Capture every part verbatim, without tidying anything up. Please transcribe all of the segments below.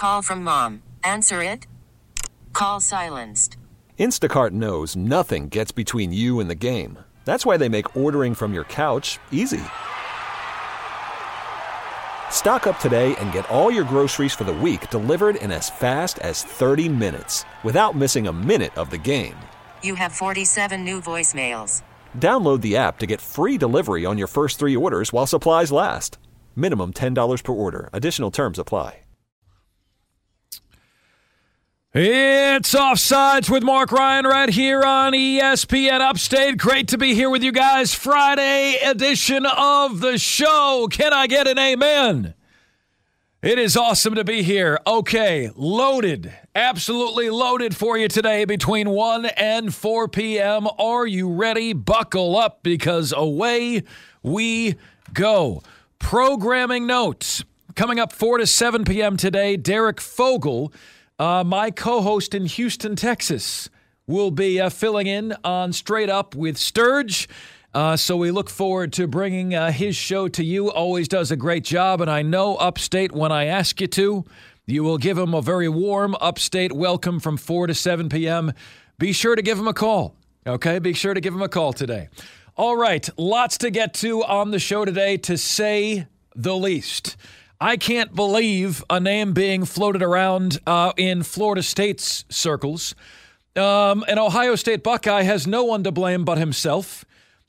call from mom. Answer it. Call silenced. Instacart knows nothing gets between you and the game. That's why they make ordering from your couch easy. Stock up today and get all your groceries for the week delivered in as fast as thirty minutes without missing a minute of the game. You have forty-seven new voicemails. Download the app to get free delivery on your first three orders while supplies last. Minimum ten dollars per order. Additional terms apply. It's Offsides with Mark Ryan right here on E S P N Upstate. Great to be here with you guys. Friday edition of the show. Can I get an amen? It is awesome to be here. Okay, loaded, absolutely loaded for you today between one and four p.m. Are you ready? Buckle up because away we go. Programming notes. Coming up four to seven p.m. today, Derek Fogel, Uh, my co-host in Houston, Texas, will be uh, filling in on Straight Up with Sturge. Uh, so we look forward to bringing uh, his show to you. Always does a great job, and I know Upstate, when I ask you to, you will give him a very warm Upstate welcome from four to seven p.m. Be sure to give him a call, okay? Be sure to give him a call today. All right, lots to get to on the show today, to say the least. I can't believe a name being floated around uh, in Florida State's circles. Um, an Ohio State Buckeye has no one to blame but himself.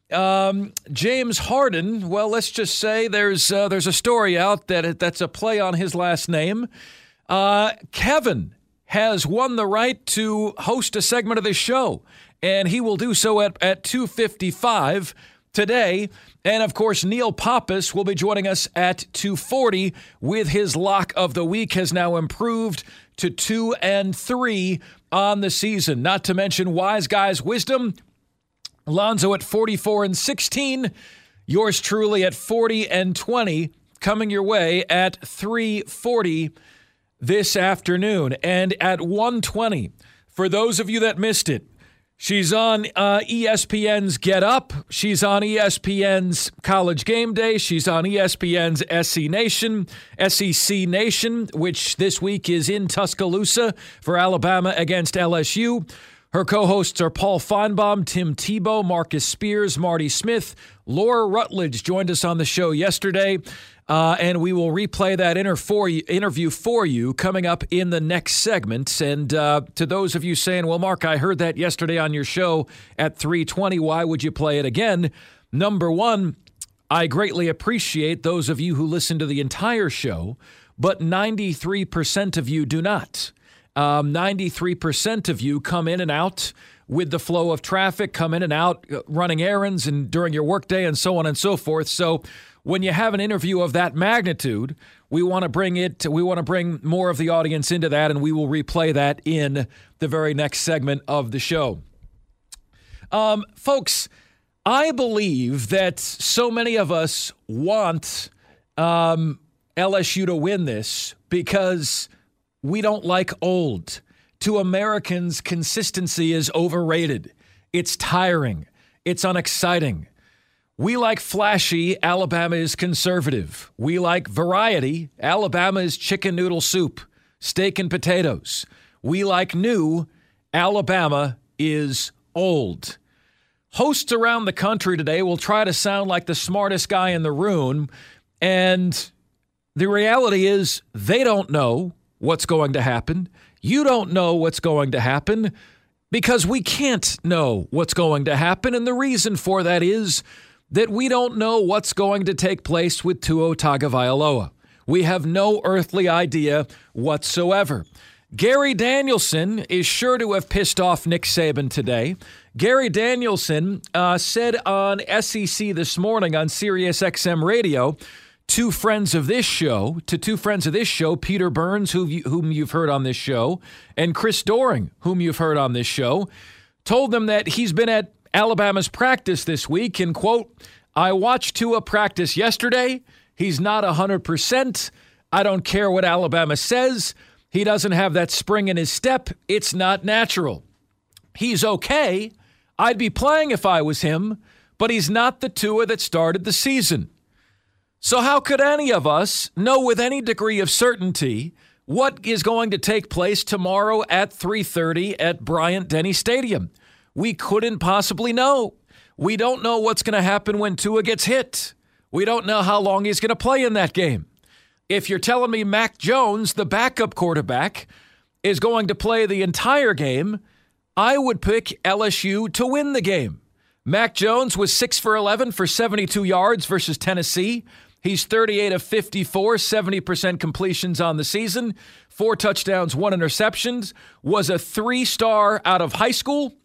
Um, James Harden, well, let's just say there's uh, there's a story out that that's a play on his last name. Uh, Kevin has won the right to host a segment of this show, and he will do so at, at two fifty-five today. And, of course, Neil Pappas will be joining us at two forty with his lock of the week. Has now improved to two and three on the season. Not to mention Wise Guys Wisdom, Lonzo at forty-four and sixteen. Yours truly at forty and twenty, coming your way at three forty this afternoon. And at one twenty, for those of you that missed it, she's on uh, E S P N's Get Up. She's on E S P N's College Game Day. She's on E S P N's S E Nation, S E C Nation, which this week is in Tuscaloosa for Alabama against L S U. Her co-hosts are Paul Feinbaum, Tim Tebow, Marcus Spears, Marty Smith. Laura Rutledge joined us on the show yesterday, uh, and we will replay that inter- for you, interview for you coming up in the next segment. And uh, to those of you saying, well, Mark, I heard that yesterday on your show at three twenty. Why would you play it again? Number one, I greatly appreciate those of you who listen to the entire show, but ninety-three percent of you do not. Um, ninety-three percent of you come in and out with the flow of traffic, come in and out uh, running errands and during your workday and so on and so forth. So when you have an interview of that magnitude, we want to bring it, we want to bring more of the audience into that, and we will replay that in the very next segment of the show. Um, folks, I believe that so many of us want um, L S U to win this because we don't like old. To Americans, consistency is overrated. It's tiring. It's unexciting. We like flashy. Alabama is conservative. We like variety. Alabama is chicken noodle soup, steak and potatoes. We like new. Alabama is old. Hosts around the country today will try to sound like the smartest guy in the room, and the reality is they don't know what's going to happen. You don't know what's going to happen because we can't know what's going to happen. And the reason for that is that we don't know what's going to take place with Tua Tagovailoa. We have no earthly idea whatsoever. Gary Danielson is sure to have pissed off Nick Saban today. Gary Danielson uh, said on S E C this morning on Sirius X M Radio, Two friends of this show, to two friends of this show, Peter Burns, who you, whom you've heard on this show, and Chris Doering, whom you've heard on this show, told them that he's been at Alabama's practice this week, and, quote, I watched Tua practice yesterday. He's not one hundred percent. I don't care what Alabama says. He doesn't have that spring in his step. It's not natural. He's okay. I'd be playing if I was him, but he's not the Tua that started the season. So how could any of us know with any degree of certainty What is going to take place tomorrow at three thirty at Bryant-Denny Stadium? We couldn't possibly know. We don't know what's going to happen when Tua gets hit. We don't know how long he's going to play in that game. If you're telling me Mac Jones, the backup quarterback, is going to play the entire game, I would pick L S U to win the game. Mac Jones was six for eleven for seventy-two yards versus Tennessee. He's thirty-eight of fifty-four, seventy percent completions on the season, four touchdowns, one interception, was a three-star out of high school.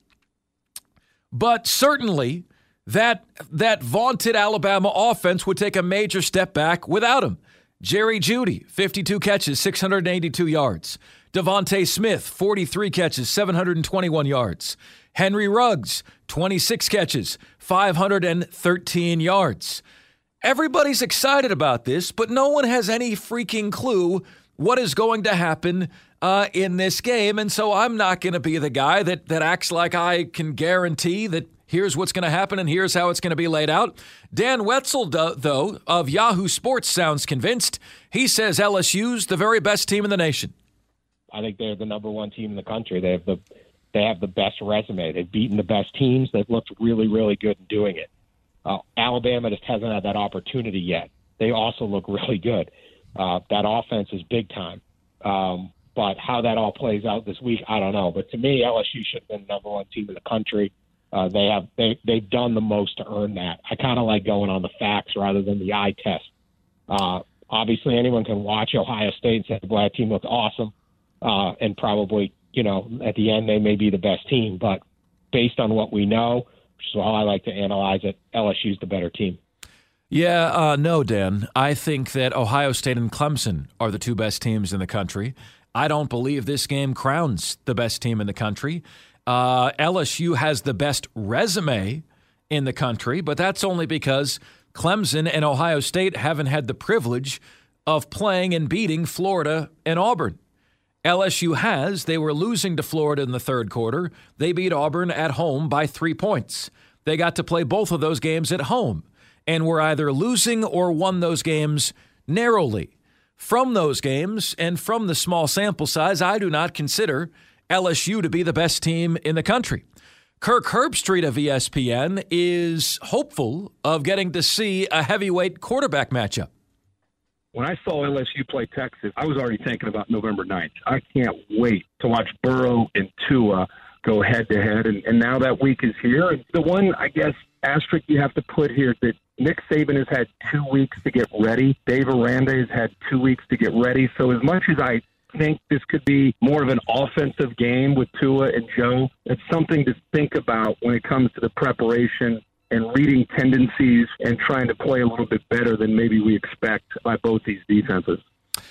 But certainly that, that vaunted Alabama offense would take a major step back without him. Jerry Jeudy, fifty-two catches, six hundred eighty-two yards. Devontae Smith, forty-three catches, seven hundred twenty-one yards. Henry Ruggs, twenty-six catches, five hundred thirteen yards. Everybody's excited about this, but no one has any freaking clue what is going to happen uh, in this game. And so I'm not going to be the guy that, that acts like I can guarantee that here's what's going to happen and here's how it's going to be laid out. Dan Wetzel, though, of Yahoo Sports sounds convinced. He says L S U's the very best team in the nation. I think they're the number one team in the country. They have the they have the best resume. They've beaten the best teams. They've looked really, really good in doing it. Uh, Alabama just hasn't had that opportunity yet. They also look really good. Uh, that offense is big time. Um, but how that all plays out this week, I don't know. But to me, L S U should have been the number one team in the country. Uh, they have they they've done the most to earn that. I kind of like going on the facts rather than the eye test. Uh, obviously, anyone can watch Ohio State and say the black team looks awesome, uh, and probably you know at the end they may be the best team. But based on what we know, which is how I like to analyze it, L S U's the better team. Yeah, uh, no, Dan. I think that Ohio State and Clemson are the two best teams in the country. I don't believe this game crowns the best team in the country. Uh, L S U has the best resume in the country, but that's only because Clemson and Ohio State haven't had the privilege of playing and beating Florida and Auburn. L S U has. They were losing to Florida in the third quarter. They beat Auburn at home by three points. They got to play both of those games at home and were either losing or won those games narrowly. From those games and from the small sample size, I do not consider L S U to be the best team in the country. Kirk Herbstreit of E S P N is hopeful of getting to see a heavyweight quarterback matchup. When I saw L S U play Texas, I was already thinking about November ninth. I can't wait to watch Burrow and Tua go head-to-head, and, and now that week is here. And the one, I guess, asterisk you have to put here is that Nick Saban has had two weeks to get ready. Dave Aranda has had two weeks to get ready. So as much as I think this could be more of an offensive game with Tua and Joe, it's something to think about when it comes to the preparation and reading tendencies and trying to play a little bit better than maybe we expect by both these defenses.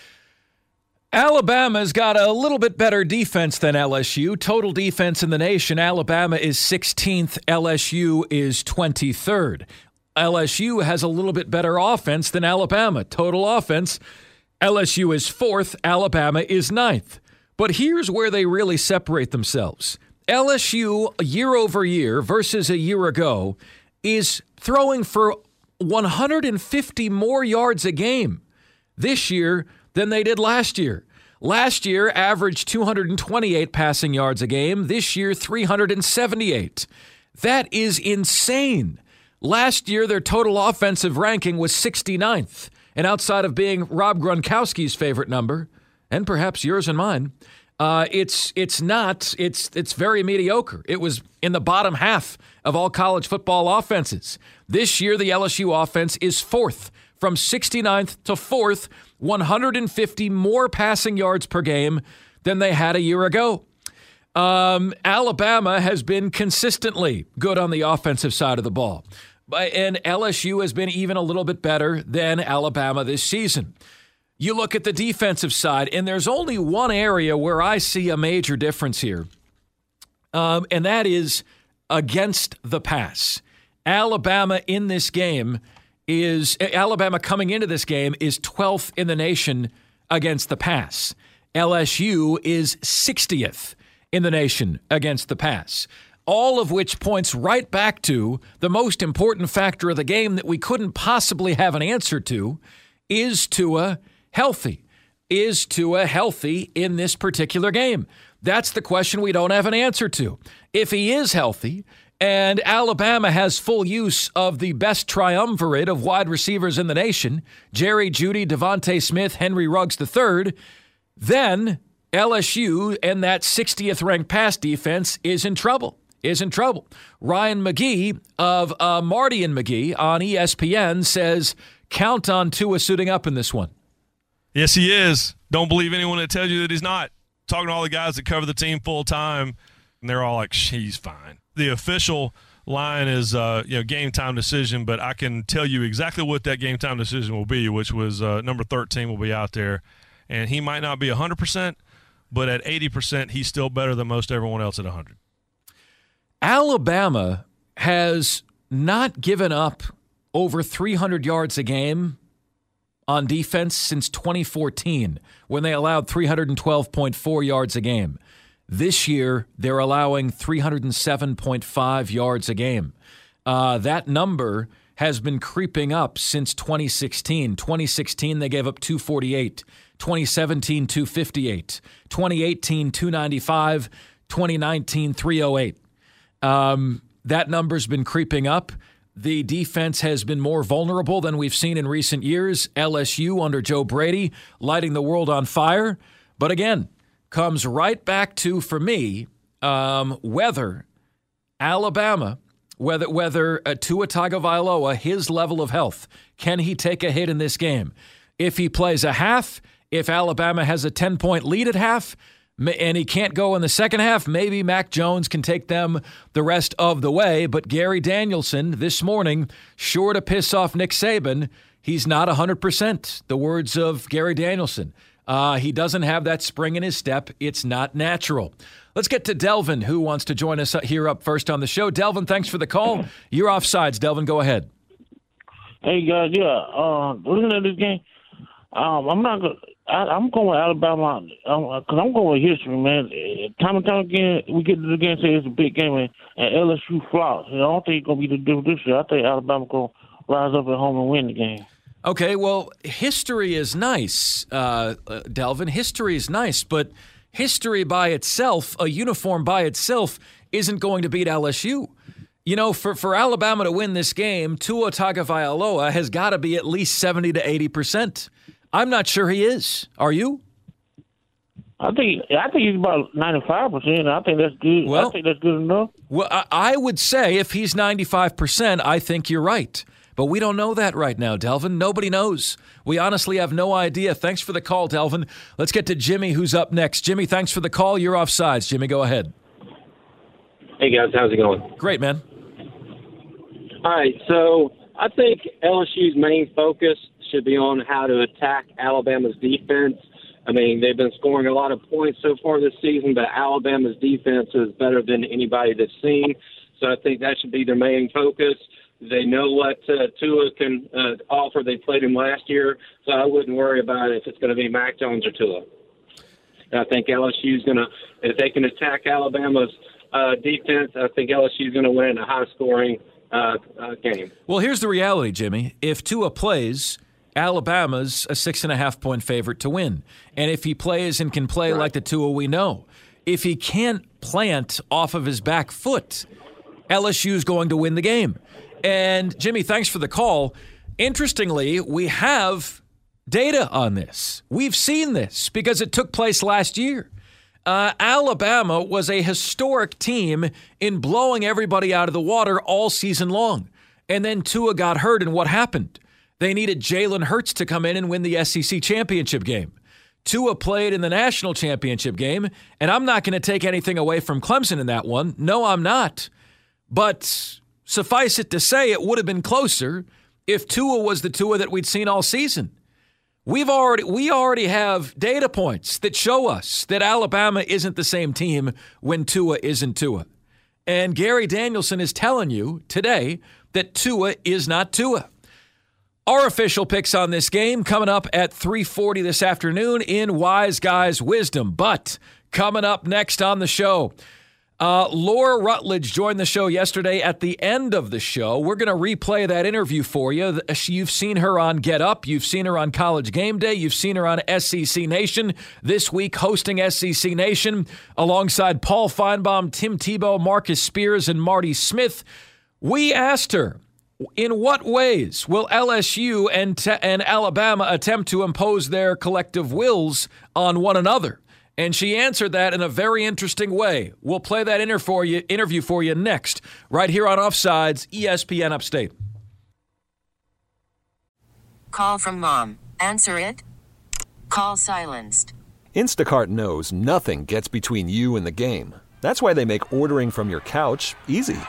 Alabama's got a little bit better defense than L S U. Total defense in the nation, Alabama is sixteenth, L S U is twenty-third. L S U has a little bit better offense than Alabama. Total offense, L S U is fourth, Alabama is ninth. But here's where they really separate themselves. L S U, year over year versus a year ago, is throwing for one hundred fifty more yards a game this year than they did last year. Last year averaged two hundred twenty-eight passing yards a game. This year, three hundred seventy-eight. That is insane. Last year, their total offensive ranking was sixty-ninth. And outside of being Rob Gronkowski's favorite number, and perhaps yours and mine, uh, it's it's not. It's it's very mediocre. It was in the bottom half of all college football offenses. This year, the L S U offense is fourth, from sixty-ninth to fourth, one hundred fifty more passing yards per game than they had a year ago. Um, Alabama has been consistently good on the offensive side of the ball. And L S U has been even a little bit better than Alabama this season. You look at the defensive side, and there's only one area where I see a major difference here, um, and that is against the pass. Alabama in this game is Alabama coming into this game is twelfth in the nation against the pass. L S U is sixtieth in the nation against the pass. All of which points right back to the most important factor of the game that we couldn't possibly have an answer to. Is Tua healthy? is Tua healthy in this particular game? That's the question we don't have an answer to. If he is healthy and Alabama has full use of the best triumvirate of wide receivers in the nation, Jerry Jeudy, Devontae Smith, Henry Ruggs the third, then L S U and that sixtieth ranked pass defense is in trouble. Is in trouble. Ryan McGee of uh, Marty and McGee on E S P N says, count on Tua suiting up in this one. Yes, he is. Don't believe anyone that tells you that he's not. Talking to all the guys that cover the team full time, and they're all like, he's fine. The official line is uh, you know, game time decision, but I can tell you exactly what that game time decision will be, which was uh, number thirteen will be out there. And he might not be one hundred percent, but at eighty percent, he's still better than most everyone else at one hundred. Alabama has not given up over three hundred yards a game on defense since twenty fourteen, when they allowed three hundred twelve point four yards a game. This year, they're allowing three hundred seven point five yards a game. Uh, that number has been creeping up since twenty sixteen. twenty sixteen, they gave up two forty-eight. twenty seventeen, two fifty-eight. twenty eighteen, two ninety-five. twenty nineteen, three oh eight. Um, that number's been creeping up. The defense has been more vulnerable than we've seen in recent years. L S U under Joe Brady lighting the world on fire. But again, comes right back to, for me, um, whether Alabama, whether whether uh, Tua Tagovailoa, his level of health, can he take a hit in this game? If he plays a half, if Alabama has a ten-point lead at half, and he can't go in the second half, maybe Mac Jones can take them the rest of the way. But Gary Danielson this morning, sure to piss off Nick Saban, he's not one hundred percent. The words of Gary Danielson. Uh, he doesn't have that spring in his step. It's not natural. Let's get to Delvin, who wants to join us here up first on the show. Delvin, thanks for the call. You're offsides. Delvin, go ahead. Hey, guys, yeah, uh, looking at this game, um, I'm not going to. I'm going with Alabama because um, I'm going with history, man. Time and time again, we get to the game and say it's a big game, and, and L S U flops. I don't think it's going to be the difference this year. I think Alabama going to rise up at home and win the game. Okay, well, history is nice, uh, Delvin. History is nice, but history by itself, a uniform by itself, isn't going to beat L S U. You know, for, for Alabama to win this game, Tua Tagovailoa has got to be at least seventy to eighty percent. I'm not sure he is. Are you? I think I think he's about ninety-five percent. I think that's good. Well, I think that's good enough. Well, I, I would say if he's ninety-five percent, I think you're right. But we don't know that right now, Delvin. Nobody knows. We honestly have no idea. Thanks for the call, Delvin. Let's get to Jimmy, who's up next. Jimmy, thanks for the call. You're offsides. Jimmy, go ahead. Hey, guys. How's it going? Great, man. All right. So I think L S U's main focus should be on how to attack Alabama's defense. I mean, they've been scoring a lot of points so far this season, but Alabama's defense is better than anybody they've seen. So I think that should be their main focus. They know what uh, Tua can uh, offer. They played him last year, so I wouldn't worry about if it's going to be Mac Jones or Tua. I think L S U's going to, if they can attack Alabama's uh, defense, I think L S U's going to win a high-scoring uh, uh, game. Well, here's the reality, Jimmy. If Tua plays, Alabama's a six and a half point favorite to win. And if he plays and can play right like the Tua we know, if he can't plant off of his back foot, L S U's going to win the game. And Jimmy, thanks for the call. Interestingly, we have data on this. We've seen this because it took place last year. Uh, Alabama was a historic team in blowing everybody out of the water all season long. And then Tua got hurt, and what happened? They needed Jalen Hurts to come in and win the S E C championship game. Tua played in the national championship game, and I'm not going to take anything away from Clemson in that one. No, I'm not. But suffice it to say, it would have been closer if Tua was the Tua that we'd seen all season. We've already we already have data points that show us that Alabama isn't the same team when Tua isn't Tua. And Gary Danielson is telling you today that Tua is not Tua. Our official picks on this game coming up at three forty this afternoon in Wise Guys Wisdom. But coming up next on the show, Uh, Laura Rutledge joined the show yesterday at the end of the show. We're going to replay that interview for you. You've seen her on Get Up. You've seen her on College Game Day. You've seen her on S E C Nation. This week hosting S E C Nation alongside Paul Feinbaum, Tim Tebow, Marcus Spears, and Marty Smith. We asked her, in what ways will L S U and, te- and Alabama attempt to impose their collective wills on one another? And she answered that in a very interesting way. We'll play that inter for you, interview for you next, right here on Offsides, E S P N Upstate. Call from mom. Answer it. Call silenced. Instacart knows nothing gets between you and the game. That's why they make ordering from your couch easy.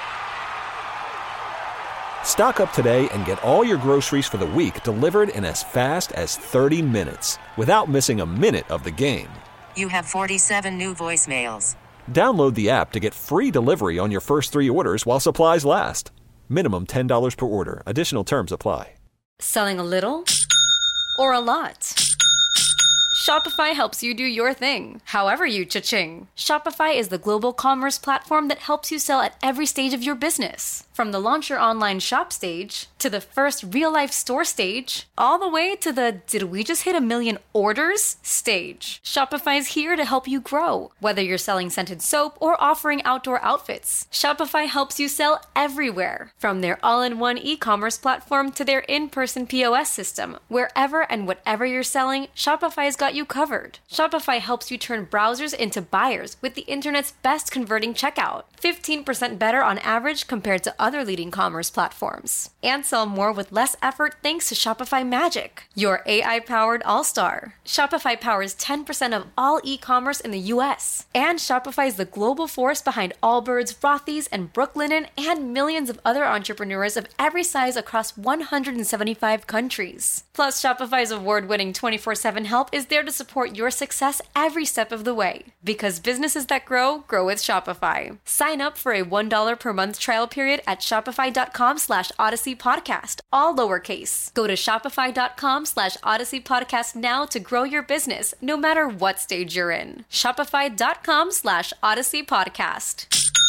Stock up today and get all your groceries for the week delivered in as fast as thirty minutes without missing a minute of the game. You have forty-seven new voicemails. Download the app to get free delivery on your first three orders while supplies last. Minimum ten dollars per order. Additional terms apply. Selling a little or a lot? Shopify helps you do your thing, however you cha-ching. Shopify is the global commerce platform that helps you sell at every stage of your business. From the launch your online shop stage, to the first real-life store stage, all the way to the did we just hit a million orders stage. Shopify is here to help you grow. Whether you're selling scented soap or offering outdoor outfits, Shopify helps you sell everywhere. From their all-in-one e-commerce platform to their in-person P O S system, wherever and whatever you're selling, Shopify's got you covered. Shopify helps you turn browsers into buyers with the internet's best converting checkout. fifteen percent better on average compared to other leading commerce platforms. And sell more with less effort thanks to Shopify Magic, your A I-powered all-star. Shopify powers ten percent of all e-commerce in the U S. And Shopify is the global force behind Allbirds, Rothy's, and Brooklinen, and millions of other entrepreneurs of every size across one hundred seventy-five countries. Plus, Shopify's award-winning twenty-four seven help is there to support your success every step of the way. Because businesses that grow, grow with Shopify. Sign up for a one dollar per month trial period at shopify.com slash Odyssey Podcast, all lowercase. Go to shopify.com slash Odyssey Podcast now to grow your business, no matter what stage you're in. Shopify.com slash Odyssey Podcast.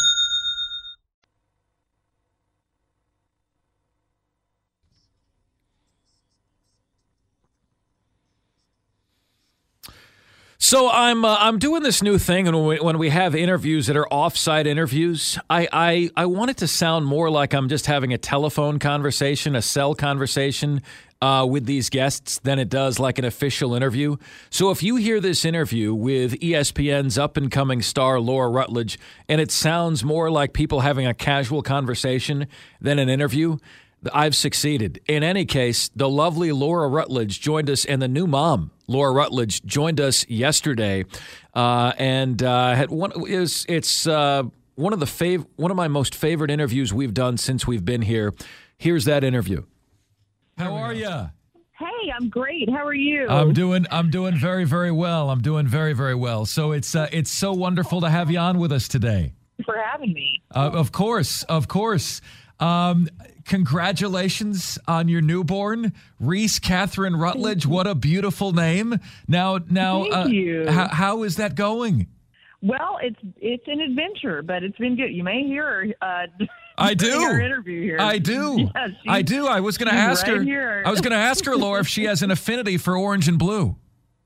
So I'm uh, I'm doing this new thing, and when we, when we have interviews that are offsite interviews, I, I I want it to sound more like I'm just having a telephone conversation, a cell conversation uh, with these guests than it does like an official interview. So if you hear this interview with E S P N's up-and-coming star Laura Rutledge, and it sounds more like people having a casual conversation than an interview, I've succeeded. In any case, the lovely Laura Rutledge joined us, and the new mom, Laura Rutledge, joined us yesterday, uh, and uh, had one. Is it's uh, one of the fav- one of my most favorite interviews we've done since we've been here. Here's that interview. How are you? Hey, I'm great. How are you? I'm doing. I'm doing very, very well. I'm doing very, very well. So it's uh, it's so wonderful to have you on with us today. Thanks for having me. Uh, of course, of course. Um, congratulations on your newborn, Reese Catherine Rutledge. What a beautiful name. Now, now, Thank uh, you. How, how is that going? Well, it's it's an adventure, but it's been good. You may hear her. Uh, I do. Our interview here. I do. Yeah, I do. I was going to ask right her. Here. I was going to ask her, Laura, if she has an affinity for orange and blue.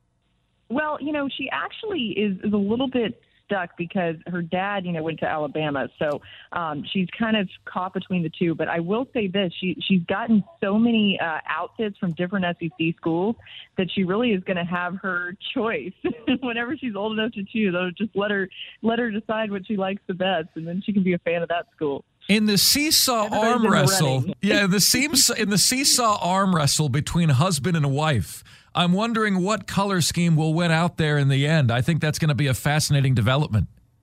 Well, you know, she actually is, is a little bit stuck because her dad, you know, went to Alabama. So um, she's kind of caught between the two. But I will say this, she, she's gotten so many uh, outfits from different S E C schools that she really is going to have her choice whenever she's old enough to choose. I'll just let her, let her decide what she likes the best, and then she can be a fan of that school. In the seesaw Everybody's arm in the wrestle, running. yeah, the seems in the seesaw arm wrestle between husband and wife, I'm wondering what color scheme will win out there in the end. I think that's going to be a fascinating development.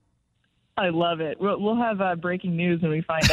I love it. We'll, we'll have uh, breaking news when we find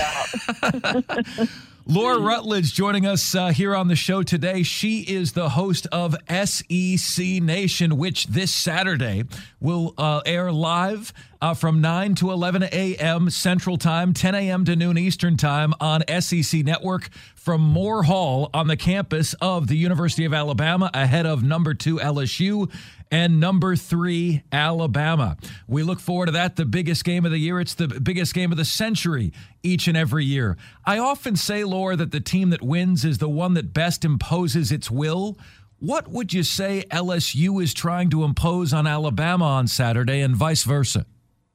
out. Laura Rutledge joining us uh, here on the show today. She is the host of S E C Nation, which this Saturday will uh, air live uh, from nine to eleven a.m. Central Time, ten a.m. to noon Eastern Time on S E C Network from Moore Hall on the campus of the University of Alabama ahead of number two L S U. and number three, Alabama. We look forward to that, the biggest game of the year. It's the biggest game of the century each and every year. I often say, Laura, that the team that wins is the one that best imposes its will. What would you say L S U is trying to impose on Alabama on Saturday and vice versa?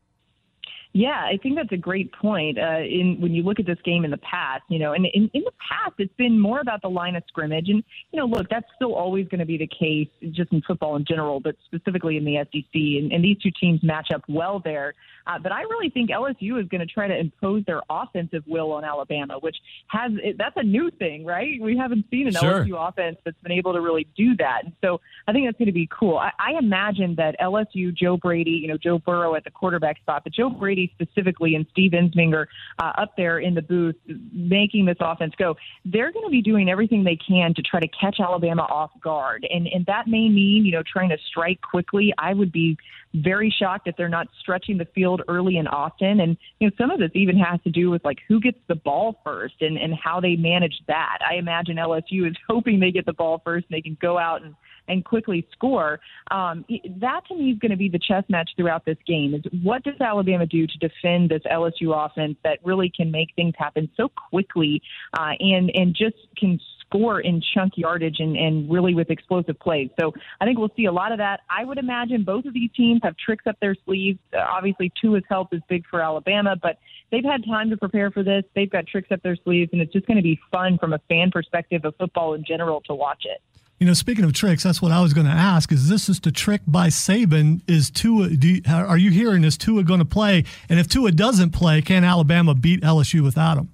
Yeah, I think that's a great point. Uh, in when you look at this game in the past, you know, and in, in the past, it's been more about the line of scrimmage. And, you know, look, that's still always going to be the case just in football in general, but specifically in the S E C. And, and these two teams match up well there. Uh, but I really think L S U is going to try to impose their offensive will on Alabama, which has that's a new thing, right? We haven't seen an Sure. L S U offense that's been able to really do that. And so I think that's going to be cool. I, I imagine that L S U, Joe Brady, you know, Joe Burrow at the quarterback spot, but Joe Brady specifically and Steve Ensminger uh, up there in the booth making this offense go, they're going to be doing everything they can to try to catch Alabama off guard. And, and that may mean, you know, trying to strike quickly. I would be very shocked if they're not stretching the field early and often. And, you know, some of this even has to do with, like, who gets the ball first and, and how they manage that. I imagine L S U is hoping they get the ball first and they can go out and and quickly score. Um, that, to me, is going to be the chess match throughout this game, is what does Alabama do to defend this L S U offense that really can make things happen so quickly uh, and, and just can score in chunk yardage and, and really with explosive plays. So I think we'll see a lot of that. I would imagine both of these teams have tricks up their sleeves. Uh, obviously, Tua's help is big for Alabama, but they've had time to prepare for this. They've got tricks up their sleeves, and it's just going to be fun from a fan perspective of football in general to watch it. You know, speaking of tricks, that's what I was going to ask. Is this just a trick by Saban? Is Tua? Do you, are you hearing is Tua going to play? And if Tua doesn't play, can Alabama beat L S U without him?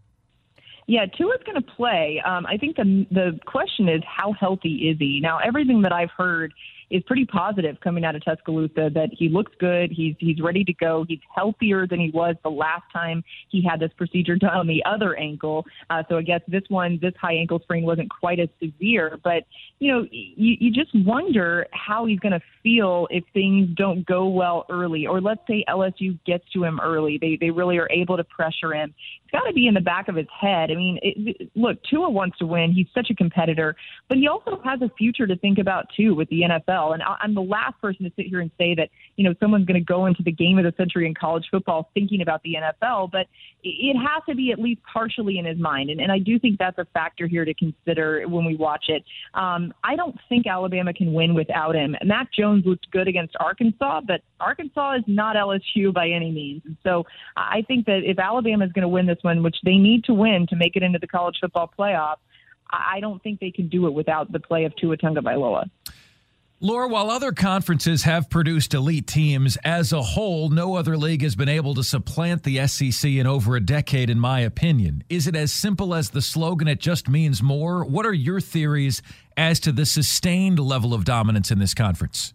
Yeah, Tua's going to play. Um, I think the the question is, how healthy is he? Now, everything that I've heard is pretty positive coming out of Tuscaloosa, that he looks good. He's he's ready to go. He's healthier than he was the last time he had this procedure done on the other ankle. Uh, so I guess this one, this high ankle sprain wasn't quite as severe. But, you know, you, you just wonder how he's going to feel if things don't go well early. Or let's say L S U gets to him early. They, they really are able to pressure him. It's got to be in the back of his head. I mean, it, it, look, Tua wants to win. He's such a competitor. But he also has a future to think about, too, with the N F L. And I'm the last person to sit here and say that, you know, someone's going to go into the game of the century in college football thinking about the N F L, but it has to be at least partially in his mind. And, and I do think that's a factor here to consider when we watch it. Um, I don't think Alabama can win without him. Mac Jones looked good against Arkansas, but Arkansas is not L S U by any means. And so I think that if Alabama is going to win this one, which they need to win to make it into the college football playoff, I don't think they can do it without the play of Tua Tagovailoa. Laura, while other conferences have produced elite teams, as a whole, no other league has been able to supplant the S E C in over a decade, in my opinion. Is it as simple as the slogan, "It just means more"? What are your theories as to the sustained level of dominance in this conference?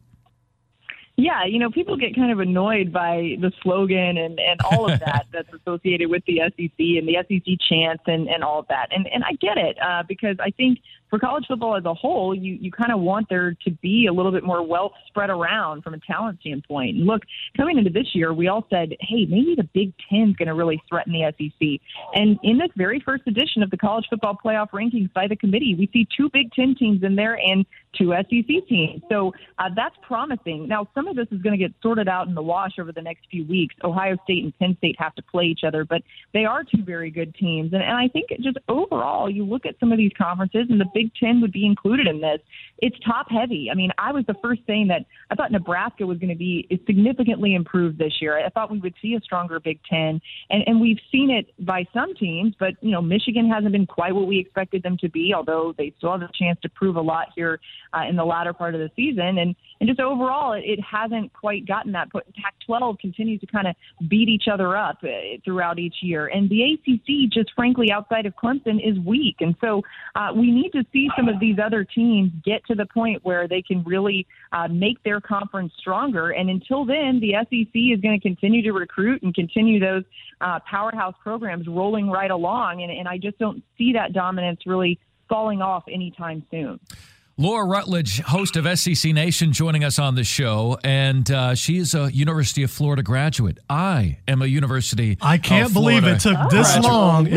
Yeah, you know, people get kind of annoyed by the slogan and, and all of that that's associated with the S E C and the S E C chants and, and all of that. And and I get it uh, because I think for college football as a whole, you, you kind of want there to be a little bit more wealth spread around from a talent standpoint. And look, coming into this year, we all said, hey, maybe the Big Ten is going to really threaten the S E C. And in this very first edition of the college football playoff rankings by the committee, we see two Big Ten teams in there and two S E C teams. So uh, that's promising. Now, some of this is going to get sorted out in the wash over the next few weeks. Ohio State and Penn State have to play each other, but they are two very good teams. And, and I think just overall, you look at some of these conferences, and the Big Ten would be included in this. It's top heavy. I mean, I was the first saying that I thought Nebraska was going to be significantly improved this year. I thought we would see a stronger Big Ten, and, and we've seen it by some teams, but, you know, Michigan hasn't been quite what we expected them to be, although they still have a chance to prove a lot here uh, in the latter part of the season. And, and just overall, it, it hasn't quite gotten that. But Pac twelve continues to kind of beat each other up uh, throughout each year. And the A C C, just frankly, outside of Clemson, is weak. And so uh, we need to see some of these other teams get to the point where they can really uh, make their conference stronger. And until then, the S E C is going to continue to recruit and continue those uh, powerhouse programs rolling right along. And, and I just don't see that dominance really falling off anytime soon. Laura Rutledge, host of S E C Nation, joining us on the show, and uh, she is a University of Florida graduate. I am a University I can't of believe Florida it took this graduate. long. Look It took at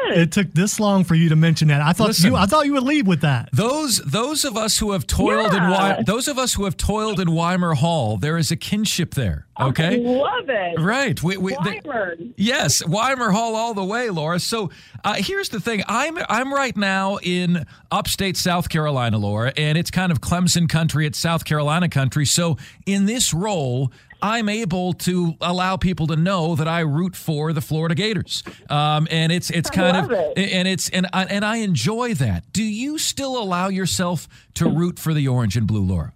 good. It took this long for you to mention that. I thought Listen, you. I thought you would lead with that. Those those of us who have toiled Yeah. in Wy- those of us who have toiled in Weimer Hall, there is a kinship there. Okay, I love it. right? We, we, the- Weimer. yes, Weimer Hall all the way, Laura. So uh, here's the thing: I'm I'm right now in upstate South Carolina, Laura, and it's kind of Clemson country, it's South Carolina country. So in this role, I'm able to allow people to know that I root for the Florida Gators, um, and it's it's kind of love it. and it's and I, and I enjoy that. Do you still allow yourself to root for the orange and blue, Laura?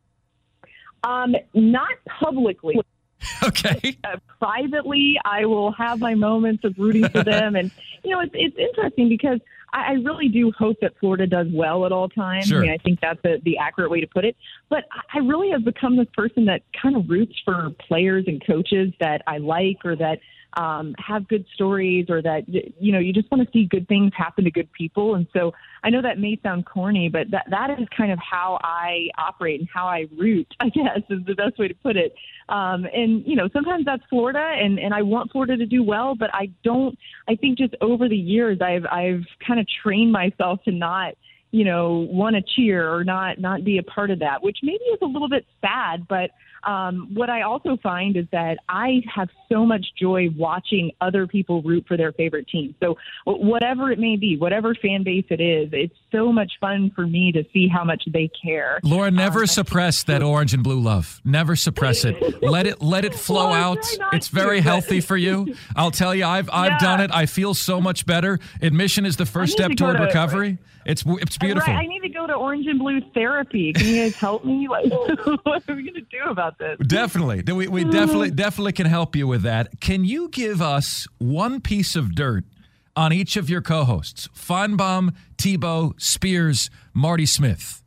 Um, not publicly. Okay. Uh, privately, I will have my moments of rooting for them, and you know, it's it's interesting because I, I really do hope that Florida does well at all times. Sure. I mean, I think that's the, the accurate way to put it. But I, I really have become this person that kind of roots for players and coaches that I like or that um, have good stories or that, you know, you just want to see good things happen to good people. And so I know that may sound corny, but that that is kind of how I operate and how I root, I guess, is the best way to put it. Um, and, you know, sometimes that's Florida, and, and I want Florida to do well, but I don't – I think just over the years I've I've kind of trained myself to not, you know, want to cheer or not not be a part of that, which maybe is a little bit sad, but – Um, what I also find is that I have so much joy watching other people root for their favorite team. So whatever it may be, whatever fan base it is, it's so much fun for me to see how much they care. Laura, never Um, suppress that orange and blue love. Never suppress it. Let it let it flow Well, I out. try not It's to, very but- healthy for you. I'll tell you, I've I've Yeah. done it. I feel so much better. Admission is the first need step to go toward to- recovery. It's it's beautiful. Right, I need to go to orange and blue therapy. Can you guys help me? Like, what are we going to do about this? Definitely. We, we definitely definitely can help you with that. Can you give us one piece of dirt on each of your co-hosts? Feinbaum, Tebow, Spears, Marty Smith.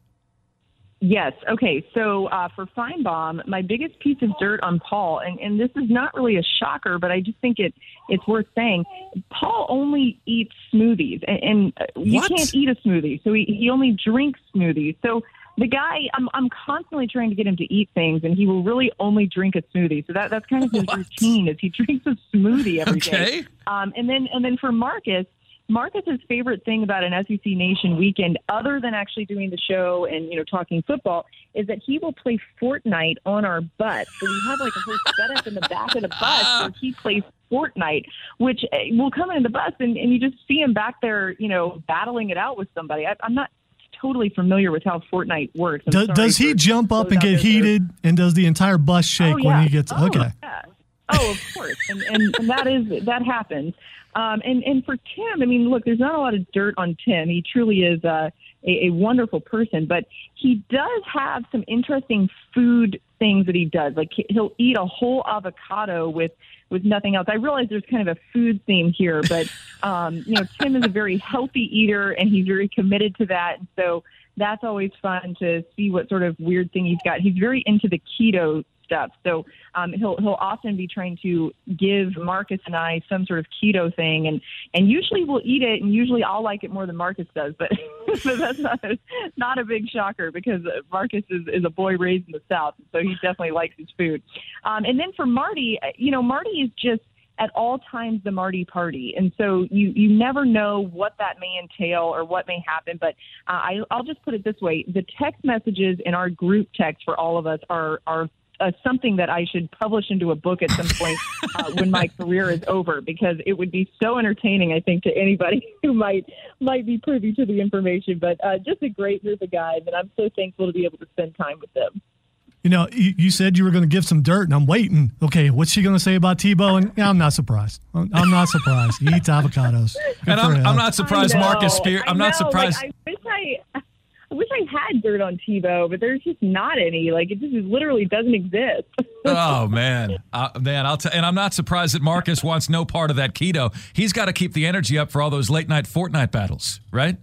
Yes. Okay. So uh, for Feinbaum, my biggest piece of dirt on Paul, and, and this is not really a shocker, but I just think it it's worth saying. Paul only eats smoothies, and, and you What? can't eat a smoothie, so he, he only drinks smoothies. So the guy, I'm I'm constantly trying to get him to eat things, and he will really only drink a smoothie. So that that's kind of his What? routine is he drinks a smoothie every day. Okay. Um, and then and then for Marcus. Marcus's favorite thing about an S E C Nation weekend, other than actually doing the show and, you know, talking football, is that he will play Fortnite on our bus. So we have like a whole setup in the back of the bus where he plays Fortnite, which uh, will come in the bus and, and you just see him back there, you know, battling it out with somebody. I, I'm not totally familiar with how Fortnite works. I'm Does, sorry does he for jump up those and out get there that are- heated, and does the entire bus shake Oh, when yeah. he gets? Oh, Okay. yeah. Oh, of course, and, and and that is that happens. Um, and and for Tim, I mean, look, there's not a lot of dirt on Tim. He truly is uh, a, a wonderful person, but he does have some interesting food things that he does. Like he'll eat a whole avocado with with nothing else. I realize there's kind of a food theme here, but um, you know, Tim is a very healthy eater, and he's very committed to that. And so that's always fun to see what sort of weird thing he's got. He's very into the keto stuff. So um, he'll he'll often be trying to give Marcus and I some sort of keto thing, and, and usually we'll eat it, and usually I'll like it more than Marcus does. But so that's not a, not a big shocker because Marcus is, is a boy raised in the South, so he definitely likes his food. Um, and then for Marty, you know, Marty is just at all times the Marty party. And so you, you never know what that may entail or what may happen. But uh, I, I'll just put it this way. The text messages in our group text for all of us are, are uh, something that I should publish into a book at some point uh, when my career is over, because it would be so entertaining, I think, to anybody who might might be privy to the information. But uh, just a great group of guys, and I'm so thankful to be able to spend time with them. You know, you, you said you were going to give some dirt, and I'm waiting. Okay, what's she going to say about Tebow? And yeah, I'm not surprised. I'm I'm not surprised. He eats avocados. Good And for I'm, him. I'm not surprised I know, Marcus Spears. I'm I not know, surprised. Like, I wish I, I wish I had dirt on Tebow, but there's just not any. Like, it just literally doesn't exist. Oh man, uh, man! I'll tell, and I'm not surprised that Marcus wants no part of that keto. He's got to keep the energy up for all those late night Fortnite battles, right?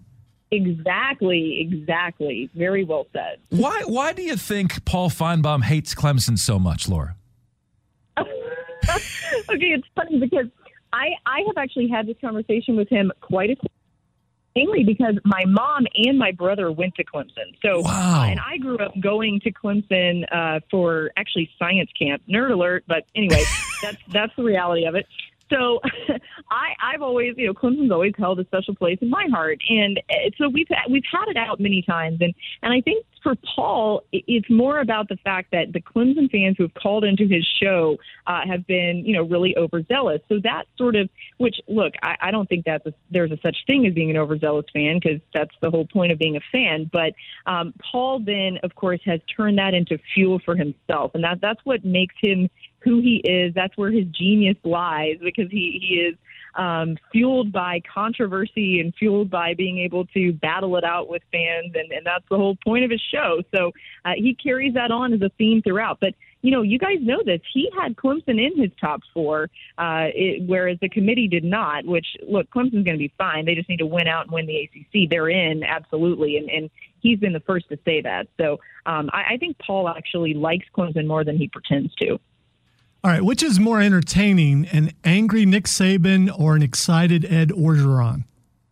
Exactly, exactly. Very well said. Why? Why do you think Paul Feinbaum hates Clemson so much, Laura? Okay, it's funny because I I have actually had this conversation with him quite a mainly because my mom and my brother went to Clemson. So, Wow. uh, and I grew up going to Clemson uh, for actually science camp. Nerd alert, but anyway, that's that's the reality of it. So I, I've always, you know, Clemson's always held a special place in my heart. And so we've we've had it out many times. And, and I think for Paul, it's more about the fact that the Clemson fans who have called into his show uh, have been, you know, really overzealous. So that sort of, which, look, I, I don't think that's a, there's a such thing as being an overzealous fan, because that's the whole point of being a fan. But um, Paul then, of course, has turned that into fuel for himself. And that that's what makes him who he is. That's where his genius lies, because he, he is um, fueled by controversy and fueled by being able to battle it out with fans. And, and that's the whole point of his show. So uh, he carries that on as a theme throughout. But, you know, you guys know this. He had Clemson in his top four, uh, it, whereas the committee did not, which, look, Clemson's going to be fine. They just need to win out and win the A C C. They're in, absolutely. And, and he's been the first to say that. So um, I, I think Paul actually likes Clemson more than he pretends to. All right, which is more entertaining, an angry Nick Saban or an excited Ed Orgeron?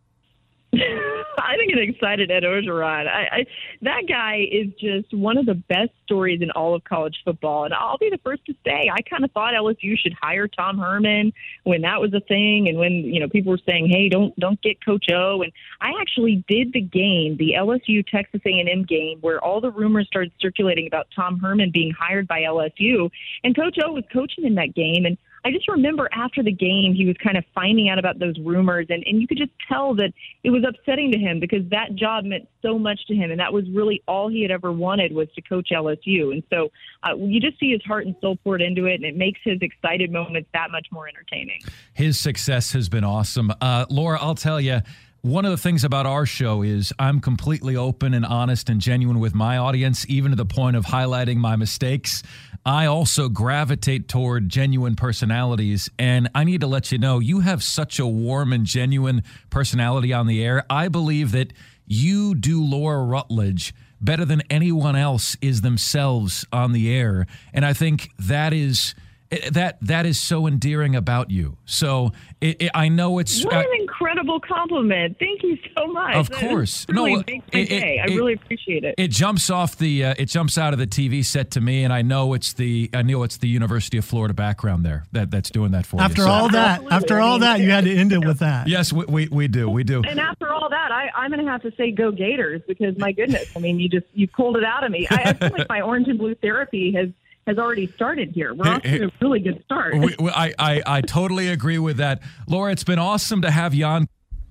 I think an excited Ed Orgeron. I, I, that guy is just one of the best stories in all of college football. And I'll be the first to say, I kind of thought L S U should hire Tom Herman when that was a thing. And when, you know, people were saying, hey, don't don't get Coach O. And I actually did the game, the L S U Texas A and M game, where all the rumors started circulating about Tom Herman being hired by L S U. And Coach O was coaching in that game. And I just remember after the game, he was kind of finding out about those rumors, and, and you could just tell that it was upsetting to him because that job meant so much to him, and that was really all he had ever wanted was to coach L S U. And so uh, you just see his heart and soul poured into it, and it makes his excited moments that much more entertaining. His success has been awesome. Uh, Laura, I'll tell you, one of the things about our show is I'm completely open and honest and genuine with my audience, even to the point of highlighting my mistakes. I also gravitate toward genuine personalities, and I need to let you know, you have such a warm and genuine personality on the air. I believe that you do Laura Rutledge better than anyone else is themselves on the air, and I think that is that that is so endearing about you. So it, it, I know it's what an incredible compliment. Thank you so much. Of course, it really no, makes my it, day. it, I really appreciate it. It jumps off the uh, it jumps out of the T V set to me, and I know it's the I know it's the University of Florida background there that that's doing that for after you. After all that, Absolutely. after all that, you had to end it with that. Yes, we we, we do, we do. And after all that, I, I'm going to have to say go Gators, because my goodness, I mean, you just you pulled it out of me. I, I feel like my orange and blue therapy has. has already started here. We're off to a really good start. we, we, I, I, I totally agree with that. Laura, it's been awesome to have you on.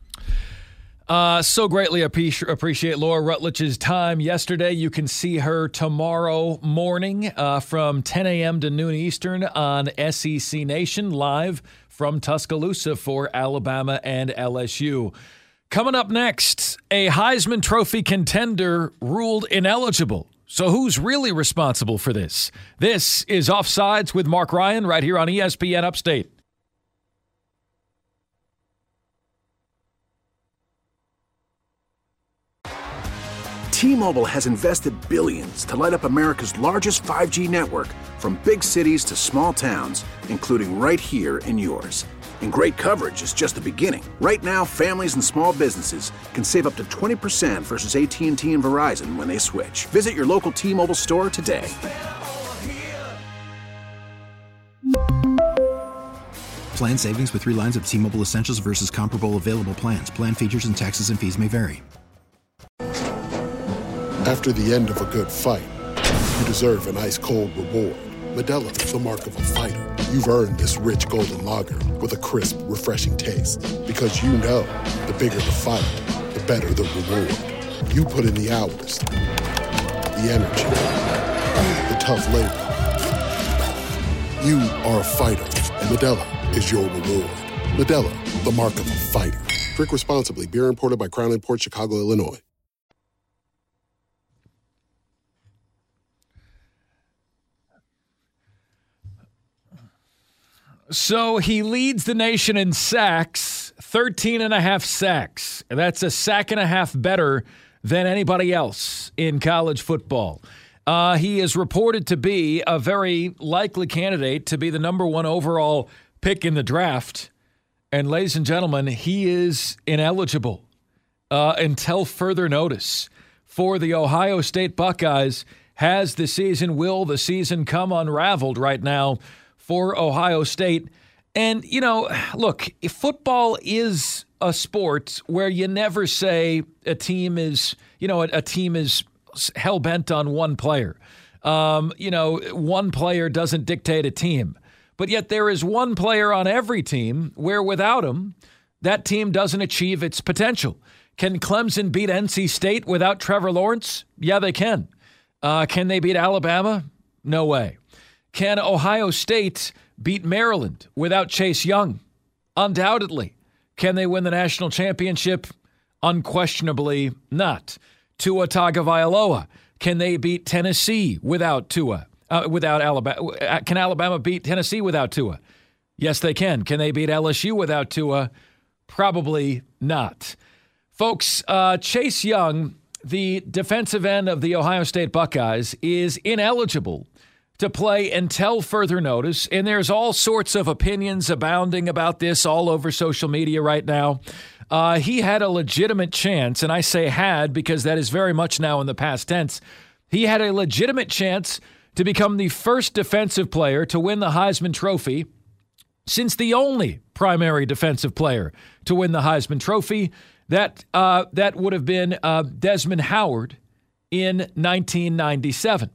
Uh, so greatly appreciate, appreciate Laura Rutledge's time yesterday. You can see her tomorrow morning uh, from ten a.m. to noon Eastern on S E C Nation, live from Tuscaloosa for Alabama and L S U. Coming up next, a Heisman Trophy contender ruled ineligible. So who's really responsible for this? This is Offsides with Mark Ryan right here on E S P N Upstate. T-Mobile has invested billions to light up America's largest five G network, from big cities to small towns, including right here in yours. And great coverage is just the beginning. Right now, families and small businesses can save up to twenty percent versus A T and T and Verizon when they switch. Visit your local T-Mobile store today. Plan savings with three lines of T-Mobile Essentials versus comparable available plans. Plan features and taxes and fees may vary. After the end of a good fight, you deserve an ice-cold reward. Modelo is the mark of a fighter. You've earned this rich golden lager with a crisp, refreshing taste. Because you know, the bigger the fight, the better the reward. You put in the hours, the energy, the tough labor. You are a fighter, and Modelo is your reward. Modelo, the mark of a fighter. Drink responsibly. Beer imported by Crown Imports, Chicago, Illinois. So he leads the nation in sacks, thirteen and a half sacks. That's a sack and a half better than anybody else in college football. Uh, he is reported to be a very likely candidate to be the number one overall pick in the draft. And ladies and gentlemen, he is ineligible uh, until further notice for the Ohio State Buckeyes. Has the season, will the season come unraveled right now for Ohio State? And, you know, look, football is a sport where you never say a team is, you know, a, a team is hell-bent on one player. Um, you know, one player doesn't dictate a team. But yet there is one player on every team where without him, that team doesn't achieve its potential. Can Clemson beat N C State without Trevor Lawrence? Yeah, they can. Uh, can they beat Alabama? No way. Can Ohio State beat Maryland without Chase Young? Undoubtedly. Can they win the national championship? Unquestionably not. Tua Tagovailoa. Can they beat Tennessee without Tua? Uh, without Alabama? Can Alabama beat Tennessee without Tua? Yes, they can. Can they beat L S U without Tua? Probably not. Folks, uh, Chase Young, the defensive end of the Ohio State Buckeyes, is ineligible to play until further notice, and there's all sorts of opinions abounding about this all over social media right now. Uh, he had a legitimate chance, and I say had because that is very much now in the past tense. He had a legitimate chance to become the first defensive player to win the Heisman Trophy since the only primary defensive player to win the Heisman Trophy. That uh, that would have been uh, Desmond Howard in nineteen ninety-seven.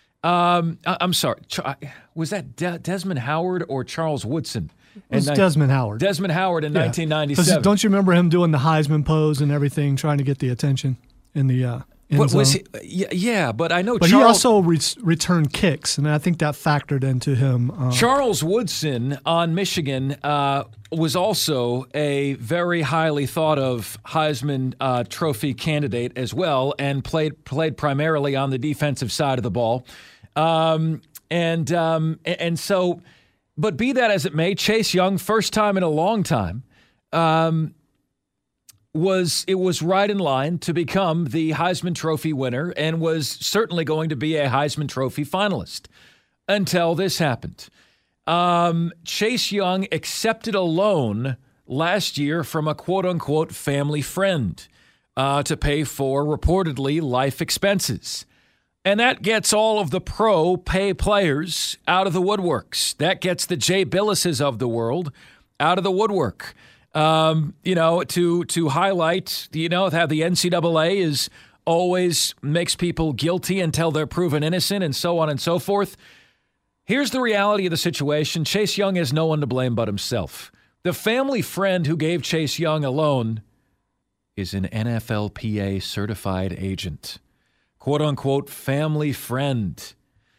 Um, I- I'm sorry. Was that De- Desmond Howard or Charles Woodson? It was ni- Desmond Howard. Desmond Howard in Yeah. nineteen 'Cause ninety-seven. Don't you remember him doing the Heisman pose and everything, trying to get the attention in the uh, end But was zone? he, yeah, yeah, but I know But Charles, he also re- returned kicks, and I think that factored into him. Uh, Charles Woodson on Michigan uh, was also a very highly thought of Heisman uh, Trophy candidate as well, and played played primarily on the defensive side of the ball. Um, and um, and so, but be that as it may, Chase Young, first time in a long time, um, was it was right in line to become the Heisman Trophy winner, and was certainly going to be a Heisman Trophy finalist until this happened. Um, Chase Young accepted a loan last year from a quote-unquote family friend uh, to pay for reportedly life expenses. And that gets all of the pro pay players out of the woodworks. That gets the Jay Billises of the world out of the woodwork. Um, you know, to to highlight, you know, how the N C double A is always makes people guilty until they're proven innocent and so on and so forth. Here's the reality of the situation. Chase Young has no one to blame but himself. The family friend who gave Chase Young a loan is an N F L P A certified agent. Quote unquote family friend,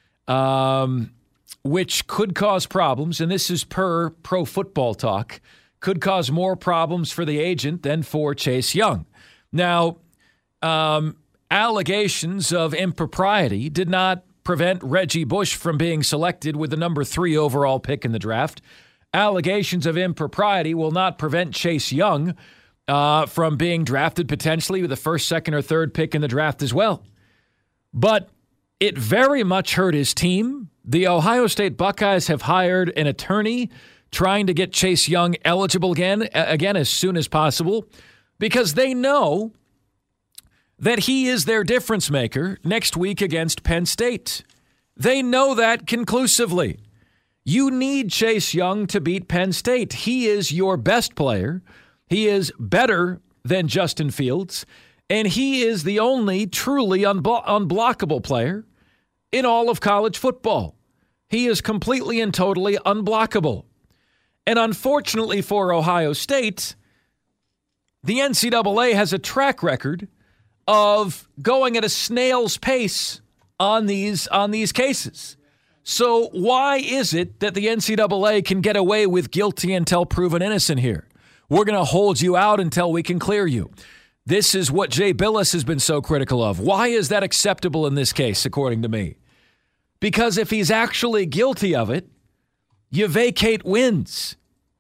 um, which could cause problems. And this is per Pro Football Talk. Could cause more problems for the agent than for Chase Young. Now, um, allegations of impropriety did not prevent Reggie Bush from being selected with the number three overall pick in the draft. Allegations of impropriety will not prevent Chase Young uh, from being drafted potentially with the first, second, or third pick in the draft as well. But it very much hurt his team. The Ohio State Buckeyes have hired an attorney trying to get Chase Young eligible again, again as soon as possible, because they know that he is their difference maker next week against Penn State. They know that conclusively. You need Chase Young to beat Penn State. He is your best player. He is better than Justin Fields, and he is the only truly unblo- unblockable player in all of college football. He is completely and totally unblockable. And unfortunately for Ohio State, the N C double A has a track record of going at a snail's pace on these on these cases. So why is it that the N C double A can get away with guilty until proven innocent here? We're going to hold you out until we can clear you. This is what Jay Billis has been so critical of. Why is that acceptable in this case, according to me? Because if he's actually guilty of it, you vacate wins.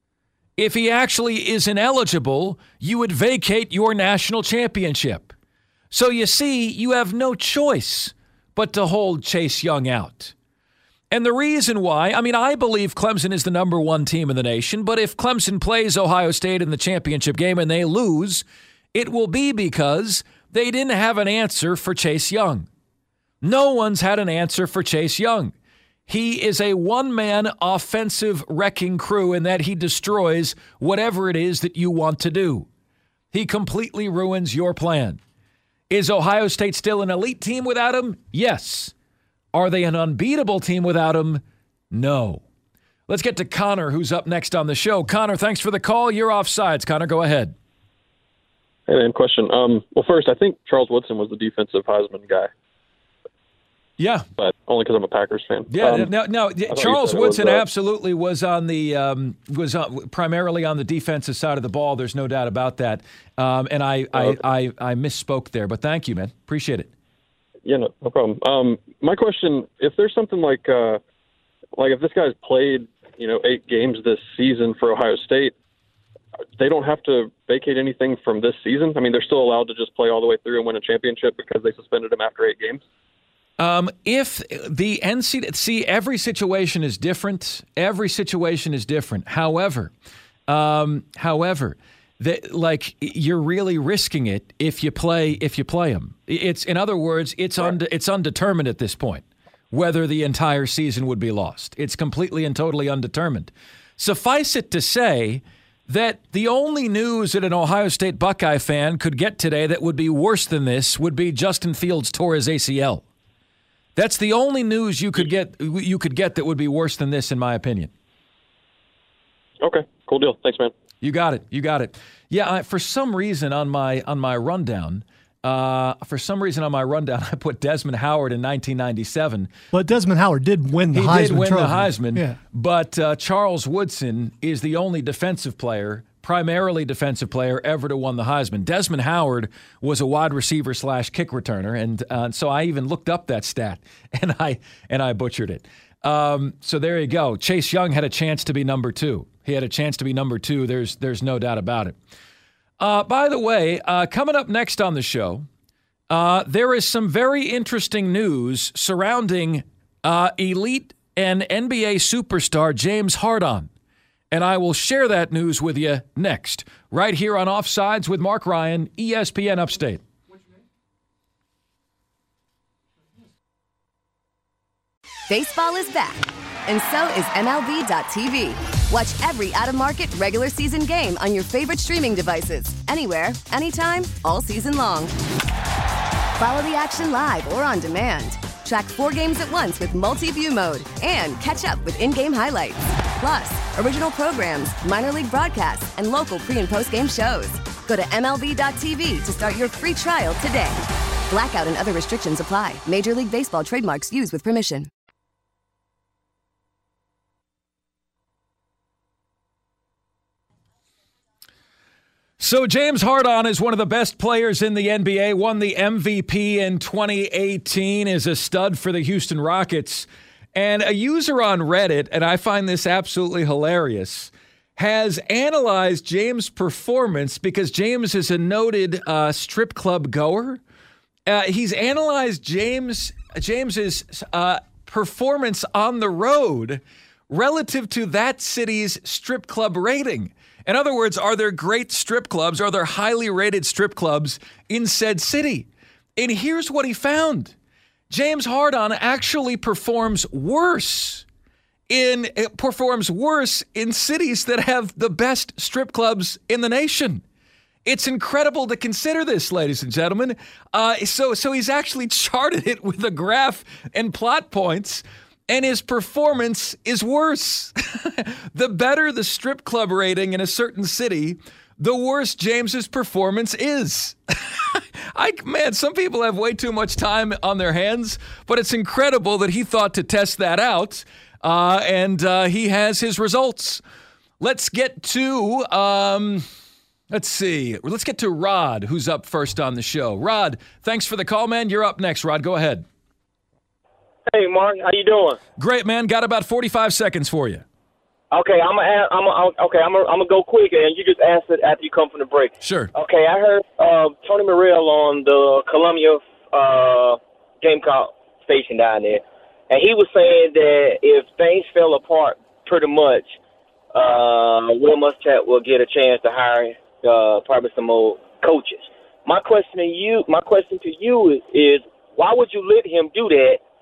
If he actually is ineligible, you would vacate your national championship. So you see, you have no choice but to hold Chase Young out. And the reason why, I mean, I believe Clemson is the number one team in the nation, but if Clemson plays Ohio State in the championship game and they lose, it will be because they didn't have an answer for Chase Young. No one's had an answer for Chase Young. He is a one-man offensive wrecking crew in that he destroys whatever it is that you want to do. He completely ruins your plan. Is Ohio State still an elite team without him? Yes. Are they an unbeatable team without him? No. Let's get to Connor, who's up next on the show. Connor, thanks for the call. You're offsides. Connor, go ahead. Hey, man, question. Um, well, first, I think Charles Woodson was the defensive Heisman guy. Yeah. But only because I'm a Packers fan. Yeah, um, no, no. Charles Woodson was, uh, absolutely was on the um, was on, primarily on the defensive side of the ball. There's no doubt about that. Um, and I, I, okay. I, I misspoke there, but thank you, man. Appreciate it. Yeah, no, no problem. Um, my question: if there's something like, uh, like if this guy's played, you know, eight games this season for Ohio State, they don't have to vacate anything from this season. I mean, they're still allowed to just play all the way through and win a championship because they suspended him after eight games. Um, if the N C double A, see, every situation is different. Every situation is different. However, um, however, the, like you're really risking it if you play if you play them. It's in other words, it's right. un, it's undetermined at this point whether the entire season would be lost. It's completely and totally undetermined. Suffice it to say that the only news that an Ohio State Buckeye fan could get today that would be worse than this would be Justin Fields tore his A C L. That's the only news you could get you could get that would be worse than this, in my opinion. Okay, cool deal. Thanks, man. You got it. You got it. Yeah, I, for some reason on my on my rundown, uh, for some reason on my rundown, I put Desmond Howard in nineteen ninety-seven. But Desmond Howard did win the he Heisman He did win trophy. the Heisman. Yeah. But uh, Charles Woodson is the only defensive player, primarily defensive player, ever to win the Heisman. Desmond Howard was a wide receiver slash kick returner, and uh, so I even looked up that stat, and I and I butchered it. Um, so there you go. Chase Young had a chance to be number two. He had a chance to be number two. There's there's no doubt about it. Uh, by the way, uh, coming up next on the show, uh, there is some very interesting news surrounding uh, elite and N B A superstar James Harden. And I will share that news with you next, right here on Offsides with Mark Ryan, E S P N Upstate. Baseball is back, and so is M L B dot T V. Watch every out-of-market regular season game on your favorite streaming devices, anywhere, anytime, all season long. Follow the action live or on demand. Track four games at once with multi-view mode and catch up with in-game highlights. Plus, original programs, minor league broadcasts, and local pre- and post-game shows. Go to M L B dot T V to start your free trial today. Blackout and other restrictions apply. Major League Baseball trademarks used with permission. So James Harden is one of the best players in the N B A, won the M V P in twenty eighteen, is a stud for the Houston Rockets. And a user on Reddit, and I find this absolutely hilarious, has analyzed James' performance because James is a noted uh, strip club goer. Uh, he's analyzed James James's uh, performance on the road relative to that city's strip club rating. In other words, are there great strip clubs? Are there highly rated strip clubs in said city? And here's what he found. James Harden actually performs worse in it performs worse in cities that have the best strip clubs in the nation. It's incredible to consider this, ladies and gentlemen. Uh, so, so he's actually charted it with a graph and plot points, and his performance is worse. The better the strip club rating in a certain city, the worse James's performance is. I man, some people have way too much time on their hands, but it's incredible that he thought to test that out, uh, and uh, he has his results. Let's get to, um, let's see, let's get to Rod, who's up first on the show. Rod, thanks for the call, man. You're up next, Rod. Go ahead. Hey, Mark, how you doing? Great, man. Got about forty-five seconds for you. Okay, I'm gonna, I'm gonna, okay, I'm gonna, I'm gonna go quick, and you just ask it after you come from the break. Sure. Okay, I heard uh, Tony Morrell on the Columbia uh, Gamecock station down there, and he was saying that if things fell apart pretty much, uh, Will Muschamp will get a chance to hire uh, probably some more coaches. My question to you, my question to you is, is why would you let him do that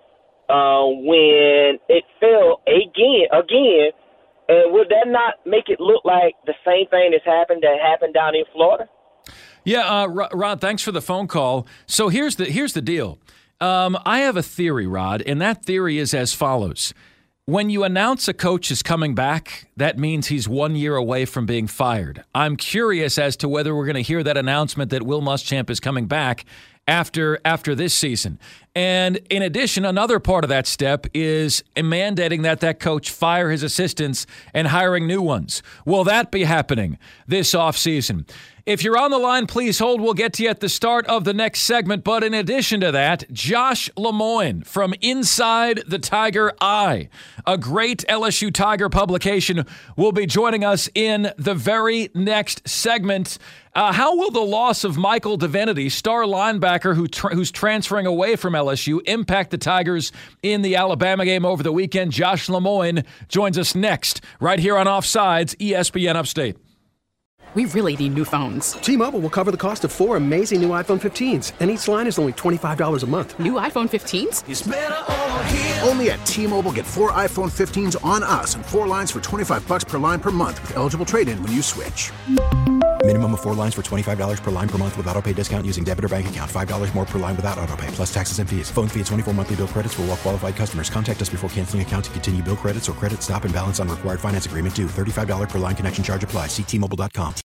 uh, when it fell again, again, and would that not make it look like the same thing that's happened that happened down in Florida? Yeah, uh, Rod, thanks for the phone call. So here's the here's the deal. Um, I have a theory, Rod, and that theory is as follows. When you announce a coach is coming back, that means he's one year away from being fired. I'm curious as to whether we're going to hear that announcement that Will Muschamp is coming back after after this season. And in addition, another part of that step is mandating that that coach fire his assistants and hiring new ones. Will that be happening this offseason? If you're on the line, please hold. We'll get to you at the start of the next segment. But in addition to that, Josh Lemoyne from Inside the Tiger Eye, a great L S U Tiger publication, will be joining us in the very next segment. Uh, how will the loss of Michael Divinity, star linebacker who tra- who's transferring away from L S U, impact the Tigers in the Alabama game over the weekend? Josh Lemoyne joins us next, right here on Offsides, E S P N Upstate. We really need new phones. T-Mobile will cover the cost of four amazing new iPhone fifteens, and each line is only twenty-five dollars a month. New iPhone fifteens? It's better over here. Only at T-Mobile, get four iPhone fifteens on us and four lines for twenty-five bucks per line per month with eligible trade-in when you switch. Minimum of four lines for twenty-five dollars per line per month with autopay discount using debit or bank account. five dollars more per line without autopay, plus taxes and fees. Phone fee at twenty-four monthly bill credits for well-qualified customers. Contact us before canceling account to continue bill credits or credit stop and balance on required finance agreement due. thirty-five dollars per line connection charge applies. See T Mobile dot com.